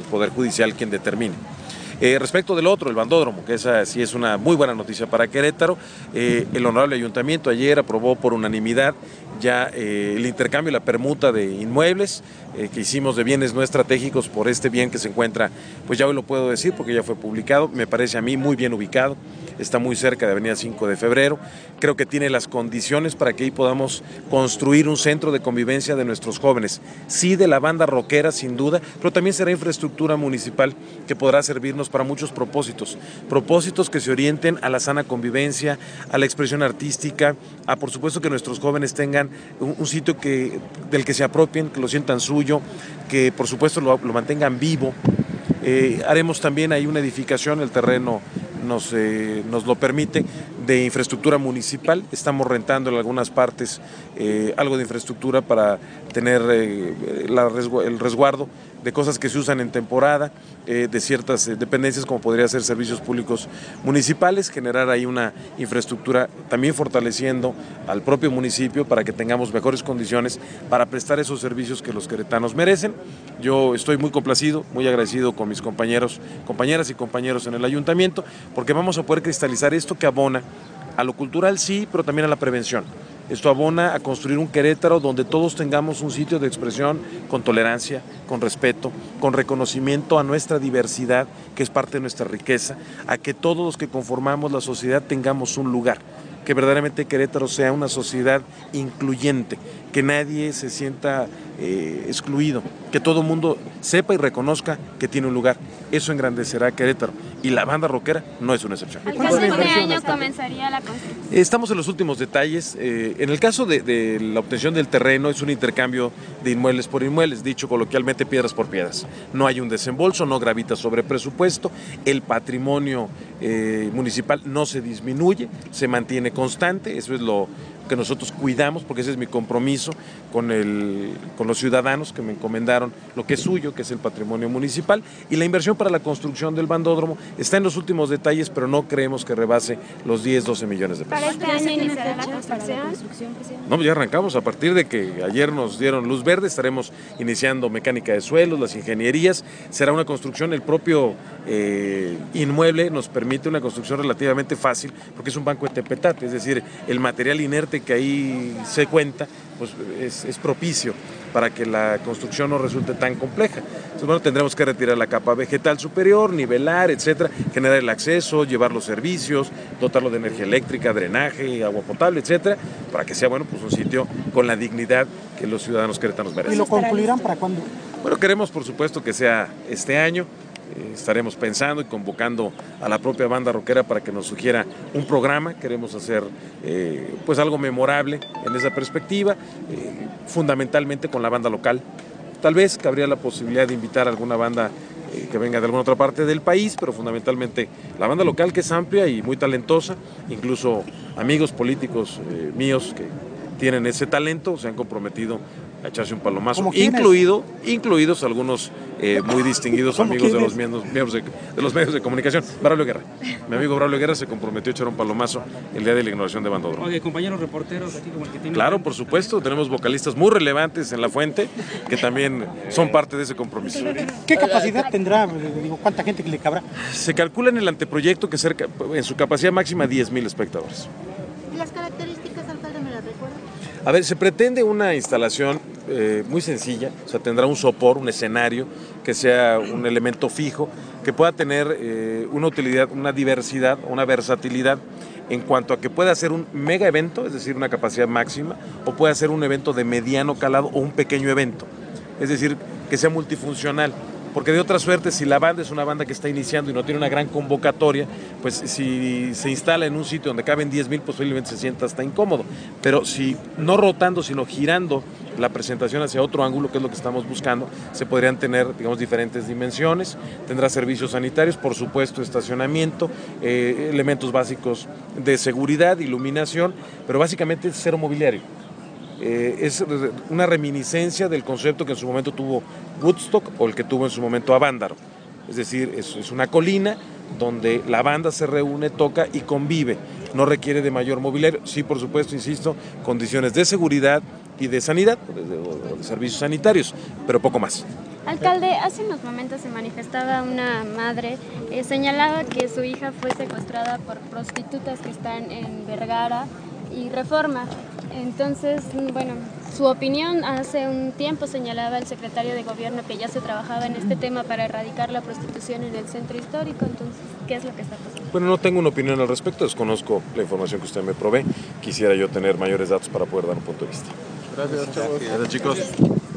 Poder Judicial quien determine. Respecto del otro, el bandódromo, que esa sí es una muy buena noticia para Querétaro, el honorable ayuntamiento ayer aprobó por unanimidad ya el intercambio y la permuta de inmuebles que hicimos de bienes no estratégicos por este bien que se encuentra, pues ya hoy lo puedo decir porque ya fue publicado, me parece a mí muy bien ubicado, está muy cerca de Avenida 5 de Febrero, creo que tiene las condiciones para que ahí podamos construir un centro de convivencia de nuestros jóvenes, sí de la banda rockera sin duda, pero también será infraestructura municipal que podrá servirnos para muchos propósitos que se orienten a la sana convivencia, a la expresión artística, a por supuesto que nuestros jóvenes tengan un sitio del que se apropien, que lo sientan suyo, que por supuesto lo mantengan vivo. Haremos también ahí una edificación, el terreno nos lo permite, de infraestructura municipal. Estamos rentando en algunas partes algo de infraestructura para tener el resguardo de cosas que se usan en temporada, de ciertas dependencias como podría ser servicios públicos municipales, generar ahí una infraestructura también fortaleciendo al propio municipio para que tengamos mejores condiciones para prestar esos servicios que los queretanos merecen. Yo estoy muy complacido, muy agradecido con mis compañeras y compañeros en el ayuntamiento, porque vamos a poder cristalizar esto que abona a lo cultural sí, pero también a la prevención. Esto abona a construir un Querétaro donde todos tengamos un sitio de expresión con tolerancia, con respeto, con reconocimiento a nuestra diversidad, que es parte de nuestra riqueza, a que todos los que conformamos la sociedad tengamos un lugar, que verdaderamente Querétaro sea una sociedad incluyente, que nadie se sienta excluido, que todo el mundo sepa y reconozca que tiene un lugar. Eso engrandecerá a Querétaro y la banda rockera no es una excepción. ¿Al caso de este año comenzaría la construcción? Estamos en los últimos detalles. En el caso de la obtención del terreno es un intercambio de inmuebles por inmuebles, dicho coloquialmente piedras por piedras. No hay un desembolso, no gravita sobre presupuesto, el patrimonio municipal no se disminuye, se mantiene constante, eso es lo que nosotros cuidamos, porque ese es mi compromiso con los ciudadanos que me encomendaron lo que es suyo, que es el patrimonio municipal, y la inversión para la construcción del bandódromo está en los últimos detalles, pero no creemos que rebase los 10-12 millones de pesos. ¿Para este año iniciará la construcción? No, ya arrancamos, a partir de que ayer nos dieron luz verde, estaremos iniciando mecánica de suelos, las ingenierías, será una construcción, el propio inmueble nos permite una construcción relativamente fácil, porque es un banco de tepetate, es decir, el material inerte que ahí se cuenta, pues es propicio para que la construcción no resulte tan compleja. Entonces, bueno, tendremos que retirar la capa vegetal superior, nivelar, etcétera, generar el acceso, llevar los servicios, dotarlo de energía eléctrica, drenaje, agua potable, etcétera, para que sea, bueno, pues un sitio con la dignidad que los ciudadanos queretanos merecen. ¿Y lo concluirán para cuándo? Bueno, queremos, por supuesto, que sea este año. Estaremos pensando y convocando a la propia banda rockera para que nos sugiera un programa. Queremos hacer pues algo memorable en esa perspectiva, fundamentalmente con la banda local. Tal vez cabría la posibilidad de invitar a alguna banda que venga de alguna otra parte del país, pero fundamentalmente la banda local, que es amplia y muy talentosa, incluso amigos políticos míos que tienen ese talento se han comprometido a echarse un palomazo, incluidos algunos muy distinguidos amigos de los medios de comunicación. Braulio Guerra, mi amigo Braulio Guerra se comprometió a echar un palomazo el día de la inauguración de Bandódromo. Oye, compañeros reporteros aquí como el que tiene... Claro, por supuesto, tenemos vocalistas muy relevantes en La Fuente que también son parte de ese compromiso. ¿Qué capacidad tendrá? ¿Cuánta gente que le cabrá? Se calcula en el anteproyecto que en su capacidad máxima 10,000 espectadores. ¿Las características, alcalde, me las recuerda? A ver, se pretende una instalación muy sencilla, o sea, tendrá un sopor, un escenario, que sea un elemento fijo, que pueda tener una utilidad, una diversidad, una versatilidad en cuanto a que pueda ser un mega evento, es decir, una capacidad máxima, o pueda ser un evento de mediano calado o un pequeño evento, es decir, que sea multifuncional. Porque de otra suerte, si la banda es una banda que está iniciando y no tiene una gran convocatoria, pues si se instala en un sitio donde caben 10,000, posiblemente se sienta hasta incómodo. Pero si no rotando, sino girando la presentación hacia otro ángulo, que es lo que estamos buscando, se podrían tener, digamos, diferentes dimensiones. Tendrá servicios sanitarios, por supuesto, estacionamiento, elementos básicos de seguridad, iluminación, pero básicamente es cero mobiliario. Es una reminiscencia del concepto que en su momento tuvo Woodstock o el que tuvo en su momento Avándaro. Es decir, es una colina donde la banda se reúne, toca y convive. No requiere de mayor mobiliario. Sí, por supuesto, insisto, condiciones de seguridad y de sanidad, o de servicios sanitarios, pero poco más. Alcalde, hace unos momentos se manifestaba una madre, señalaba que su hija fue secuestrada por prostitutas que están en Vergara y Reforma. Entonces, bueno, su opinión, hace un tiempo señalaba el secretario de gobierno que ya se trabajaba en este tema para erradicar la prostitución en el centro histórico. Entonces, ¿qué es lo que está pasando? Bueno, no tengo una opinión al respecto, desconozco la información que usted me provee. Quisiera yo tener mayores datos para poder dar un punto de vista. Gracias, chavos. Gracias, chicos.